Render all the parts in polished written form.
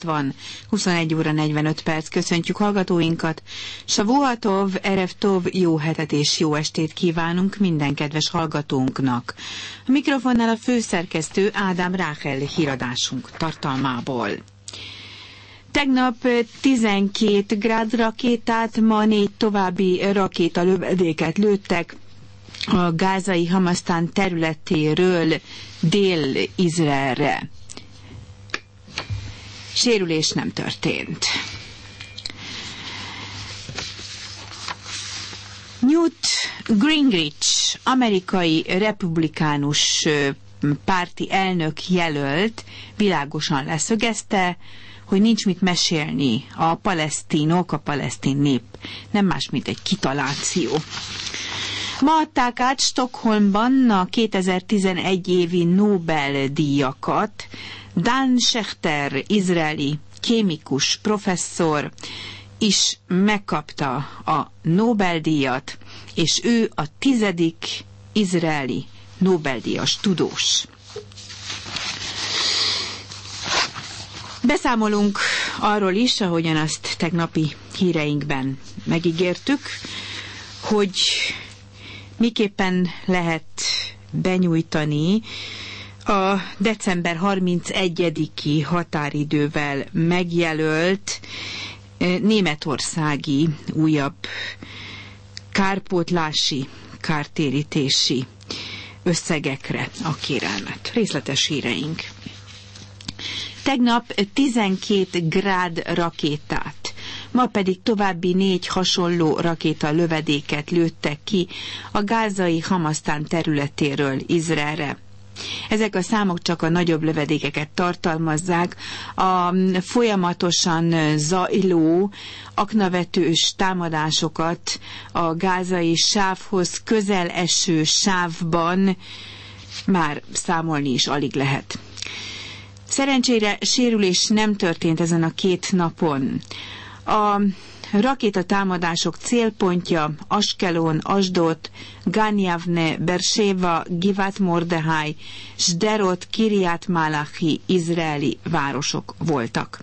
van, 21 óra 45 perc. Köszöntjük hallgatóinkat. Shavuatov, Erev Tov, jó hetet és jó estét kívánunk minden kedves hallgatónknak. A mikrofonnál a főszerkesztő Ádám Ráhel híradásunk tartalmából. Tegnap 12 grád rakétát, ma 4 további rakétalövedéket lőttek a gázai Hamasztán területéről Dél-Izraelre. Sérülés nem történt. Newt Gingrich, amerikai republikánus párti elnök jelölt világosan leszögezte, hogy nincs mit mesélni a palesztinok, a palesztin nép. Nem más, mint egy kitaláció. Ma adták át Stockholmban a 2011 évi Nobel-díjakat. Dan Schechter, izraeli kémikus professzor is megkapta a Nobel-díjat, és ő a 10. izraeli Nobel-díjas tudós. Beszámolunk arról is, ahogyan azt tegnapi híreinkben megígértük, hogy miképpen lehet benyújtani a december 31-i határidővel megjelölt németországi újabb kárpótlási, kártérítési összegekre a kérelmet. Részletes híreink. Tegnap 12 grád rakétát, ma pedig további 4 hasonló rakéta lövedéket lőttek ki a gázai Hamasztán területéről Izraelre. Ezek a számok csak a nagyobb lövedékeket tartalmazzák, a folyamatosan zajló, aknavetős támadásokat a gázai sávhoz közel eső sávban már számolni is alig lehet. Szerencsére sérülés nem történt ezen a 2 napon. A rakétatámadások célpontja Askelon, Asdod, Gan Yavne, Beersheva, Givat Mordehai, Sderot, Kiryat Malachi izraeli városok voltak.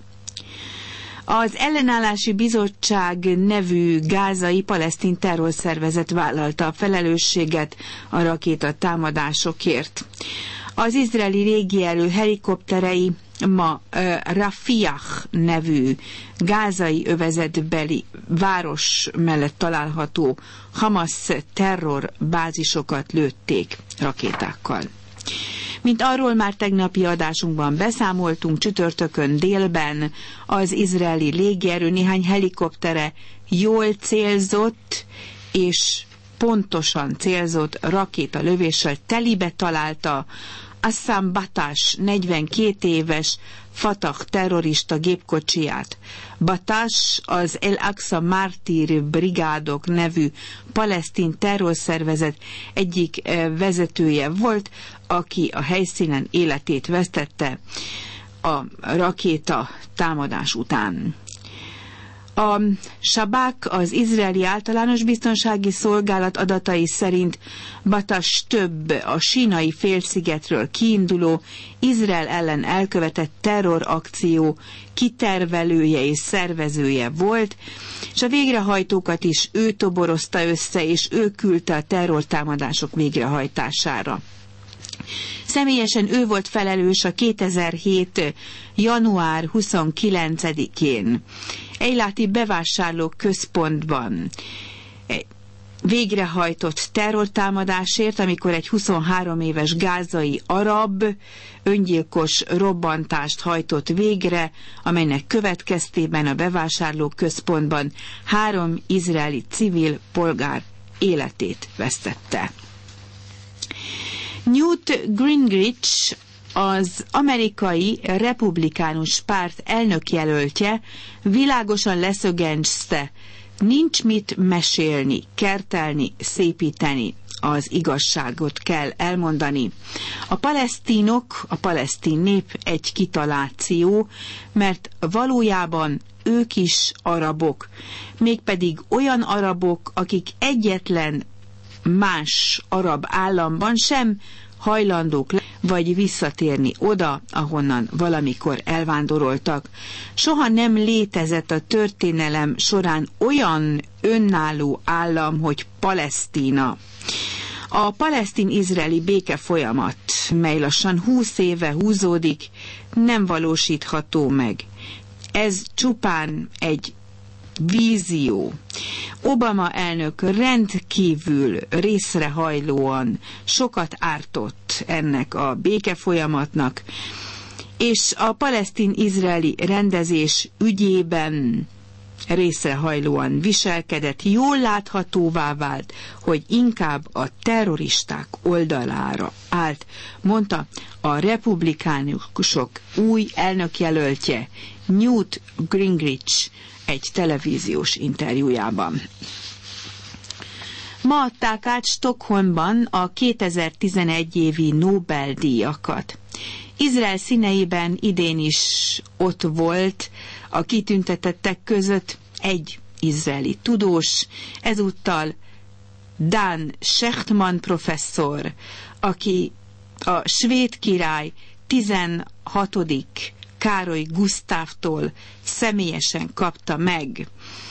Az Ellenállási Bizottság nevű gázai palesztin terrorszervezet vállalta a felelősséget a rakétatámadásokért. Az izraeli légierő helikopterei ma Rafiah nevű gázai övezetbeli város mellett található Hamas terrorbázisokat lőtték rakétákkal. Mint arról már tegnapi adásunkban beszámoltunk, csütörtökön délben az izraeli légierő néhány helikoptere jól célzott és pontosan célzott rakétalövéssel telibe találta Assam Batas 42 éves Fatah terrorista gépkocsiját. Batas az El Aqsa Mártír Brigádok nevű palesztin terrorszervezet egyik vezetője volt, aki a helyszínen életét vesztette a rakéta támadás után. A Sabak, az izraeli általános biztonsági szolgálat adatai szerint Batas több a sínai félszigetről kiinduló Izrael ellen elkövetett terrorakció kitervelője és szervezője volt, és a végrehajtókat is ő toborozta össze, és ő küldte a terrortámadások végrehajtására. Személyesen ő volt felelős a 2007. január 29-én Eiláti bevásárló központban végrehajtott terrortámadásért, amikor egy 23 éves gázai arab öngyilkos robbantást hajtott végre, amelynek következtében a bevásárló központban 3 izraeli civil polgár életét vesztette. Newt Gingrich, az amerikai republikánus párt elnökjelöltje világosan leszögezte, nincs mit mesélni, kertelni, szépíteni, az igazságot kell elmondani. A palesztinok, a palesztin nép egy kitaláció, mert valójában ők is arabok, mégpedig olyan arabok, akik egyetlen más arab államban sem hajlandók vagy visszatérni oda, ahonnan valamikor elvándoroltak. Soha nem létezett a történelem során olyan önálló állam, hogy Palesztina. A palesztin-izraeli béke folyamat, mely lassan 20 éve húzódik, nem valósítható meg. Ez csupán egy vízió. Obama elnök rendkívül részrehajlóan sokat ártott ennek a békefolyamatnak, és a palesztin-izraeli rendezés ügyében részrehajlóan viselkedett, jól láthatóvá vált, hogy inkább a terroristák oldalára állt, mondta a republikánusok új elnökjelöltje, Newt Gingrich egy televíziós interjújában. Ma adták át Stockholmban a 2011 évi Nobel-díjakat. Izrael színeiben idén is ott volt a kitüntetettek között egy izraeli tudós, ezúttal Dan Shechtman professzor, aki a svéd király 16. Károly Gusztávtól személyesen kapta meg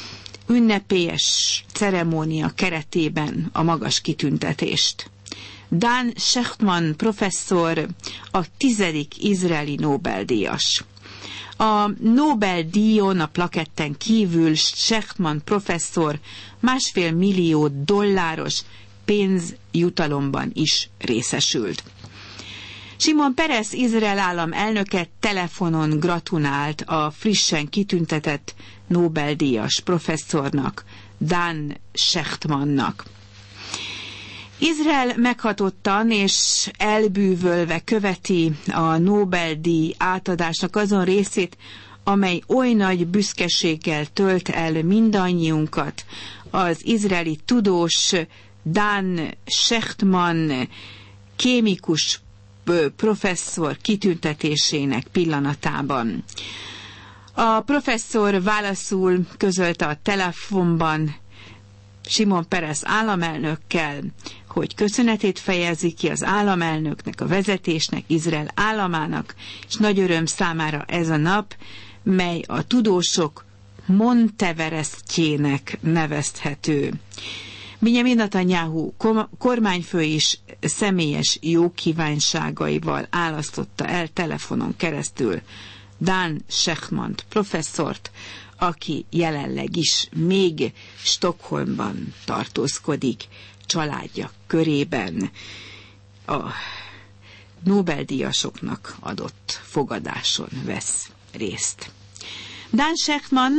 ünnepélyes ceremónia keretében a magas kitüntetést. Dan Shechtman professzor a 10. izraeli Nobel-díjas. A Nobel-díjon a plaketten kívül Shechtman professzor $1,5 millió pénzjutalomban is részesült. Simon Peres Izrael állam elnöke telefonon gratulált a frissen kitüntetett Nobel-díjas professzornak, Dan Shechtmannak. Izrael meghatottan és elbűvölve követi a Nobel-díj átadásnak azon részét, amely oly nagy büszkeséggel tölt el mindannyiunkat. Az izraeli tudós Dan Shechtman kémikus professzor kitüntetésének pillanatában. A professzor válaszul közölte a telefonban Simon Peres államelnökkel, hogy köszönetét fejezi ki az államelnöknek, a vezetésnek, Izrael államának, és nagy öröm számára ez a nap, mely a tudósok Monteverestjének nevezhető. Benjamin Netanyahu kormányfő is személyes jókívánságaival álasztotta el telefonon keresztül Dan Shechtman professzort, aki jelenleg is még Stockholmban tartózkodik, családja körében a Nobel-díjasoknak adott fogadáson vesz részt. Dan Shechtman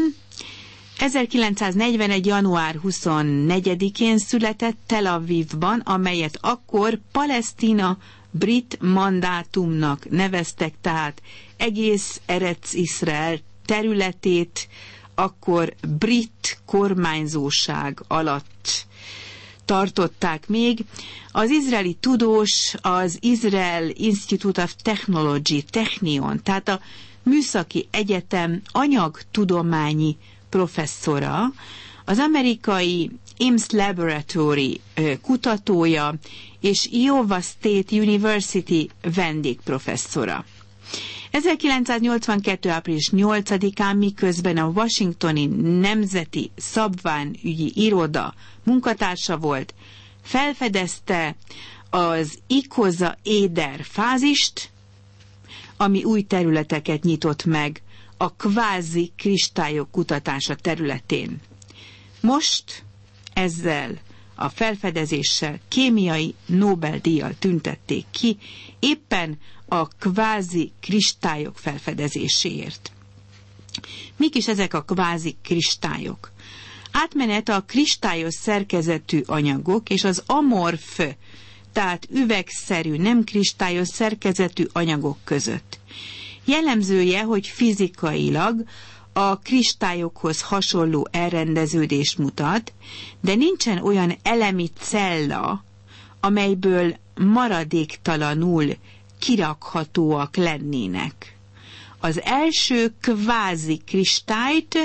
1941. január 24-én született Tel Avivban, amelyet akkor Palesztina brit mandátumnak neveztek, tehát egész Eretz Izrael területét akkor brit kormányzóság alatt tartották még. Az izraeli tudós az Israel Institute of Technology, Technion, tehát a Műszaki Egyetem anyagtudományi professzora, az amerikai Ames Laboratory kutatója és Iowa State University vendégprofesszora. 1982. április 8-án, miközben a Washingtoni Nemzeti Szabványügyi Iroda munkatársa volt, felfedezte az Ikoza-éder fázist, ami új területeket nyitott meg a kvázi kristályok kutatása területén. Most ezzel a felfedezéssel kémiai Nobel-díjjal tüntették ki, éppen a kvázi kristályok felfedezéséért. Mik is ezek a kvázi kristályok? Átmenet a kristályos szerkezetű anyagok és az amorf, tehát üvegszerű, nem kristályos szerkezetű anyagok között. Jellemzője, hogy fizikailag a kristályokhoz hasonló elrendeződést mutat, de nincsen olyan elemi cella, amelyből maradéktalanul kirakhatóak lennének. Az első kvázi kristályt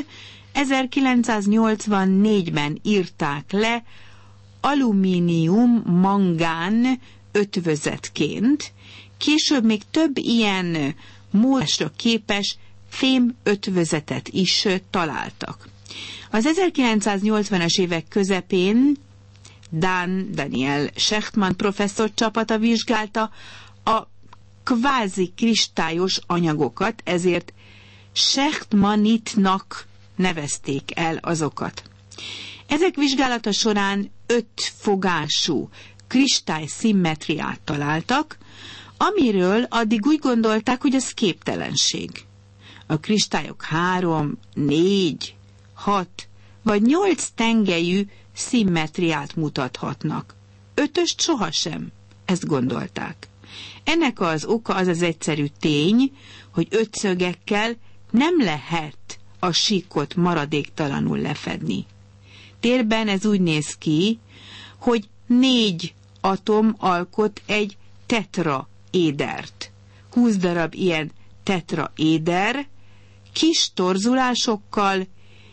1984-ben írták le alumínium-mangán ötvözetként, később még több ilyen mozgásra képes fém ötvözetet is találtak. Az 1980-as évek közepén Daniel Shechtman professzor csapata vizsgálta a kvázi kristályos anyagokat, ezért Shechtmanitnak nevezték el azokat. Ezek vizsgálata során 5 fogású kristályszimmetriát találtak, amiről addig úgy gondolták, hogy ez képtelenség. A kristályok 3, 4, 6 vagy 8 tengelyű szimmetriát mutathatnak. 5-öst sohasem, ezt gondolták. Ennek az oka az az egyszerű tény, hogy 5 szögekkel nem lehet a síkot maradéktalanul lefedni. Térben ez úgy néz ki, hogy 4 atom alkot egy tetraédert. 20 darab ilyen tetraéder kis torzulásokkal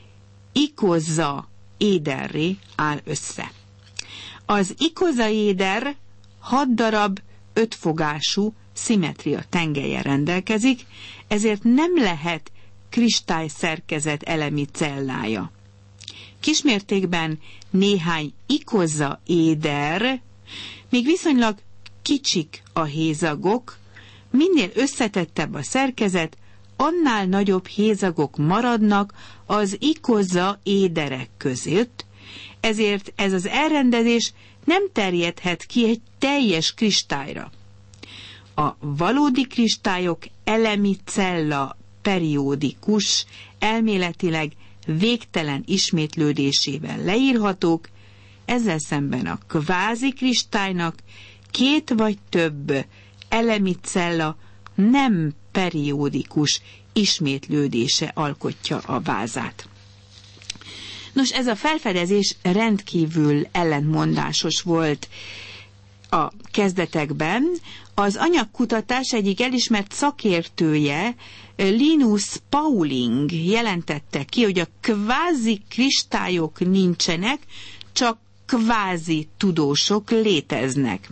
ikozaéderré áll össze. Az ikozaéder 6 darab 5 fogású szimmetria tengelyen rendelkezik, ezért nem lehet kristályszerkezet elemi cellája. Kismértékben néhány ikozaéder, még viszonylag kicsik a hézagok, minél összetettebb a szerkezet, annál nagyobb hézagok maradnak az ikozaéderek között, ezért ez az elrendezés nem terjedhet ki egy teljes kristályra. A valódi kristályok elemi cella periódikus, elméletileg végtelen ismétlődésével leírhatók, ezzel szemben a kvázi kristálynak 2 vagy több elemi cella nem periódikus ismétlődése alkotja a vázát. Nos, ez a felfedezés rendkívül ellentmondásos volt a kezdetekben. Az anyagkutatás egyik elismert szakértője, Linus Pauling jelentette ki, hogy a kvázi kristályok nincsenek, csak kvázi tudósok léteznek.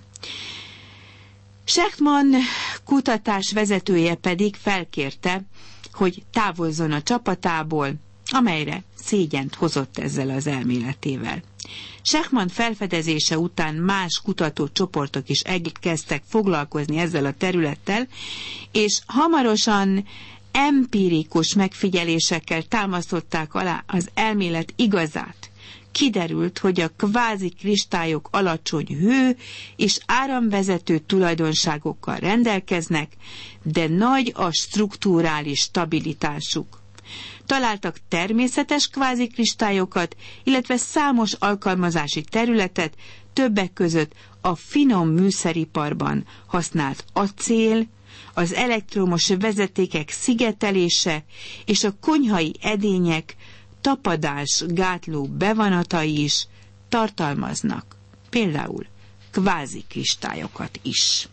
Shechtman kutatás vezetője pedig felkérte, hogy távozzon a csapatából, amelyre szégyent hozott ezzel az elméletével. Shechtman felfedezése után más kutatócsoportok is elkezdtek foglalkozni ezzel a területtel, és hamarosan empirikus megfigyelésekkel támasztották alá az elmélet igazát. Kiderült, hogy a kvázi kristályok alacsony hő és áramvezető tulajdonságokkal rendelkeznek, de nagy a strukturális stabilitásuk. Találtak természetes kvázi kristályokat, illetve számos alkalmazási területet, többek között a finom műszeriparban használt acél, az elektromos vezetékek szigetelése és a konyhai edények tapadásgátló bevonatai is tartalmaznak, például kvázi kristályokat is.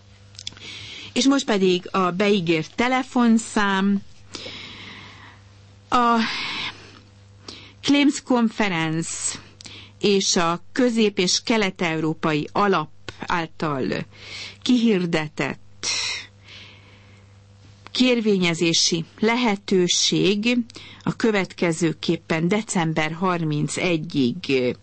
És most pedig a beígért telefonszám. A Claims Conference és a Közép- és Kelet-Európai Alap által kihirdetett kérvényezési lehetőség a következőképpen december 31-ig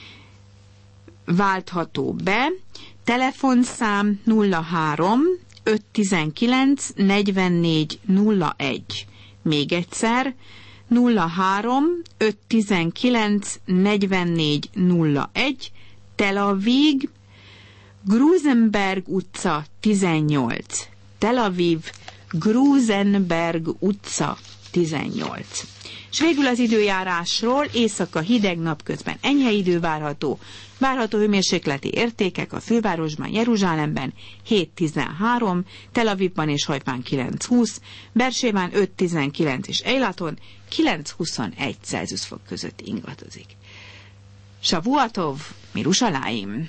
váltható be. Telefonszám 03 519 44 01. Még egyszer 03 519 44 01, Tel Aviv, Gruzenberg utca 18. Tel Aviv, Gruzenberg utca 18. És végül az időjárásról: éjszaka hideg, napközben enyhe idő várható. Várható hőmérsékleti értékek a fővárosban, Jeruzsálemben 7-13, Tel Avivban és Hajfán 9-20, Bersébán 5-19 és Eilaton 9-21 Celsius fok között ingatozik. Shavuatov, Mirushalayim!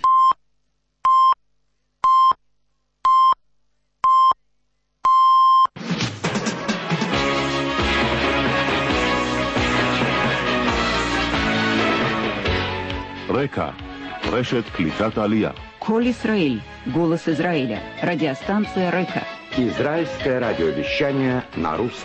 רקע, רשת קליטת העלייה. Коль Исраиль, голос Израиля, радиостанция Река. Израильское радиовещание на русском.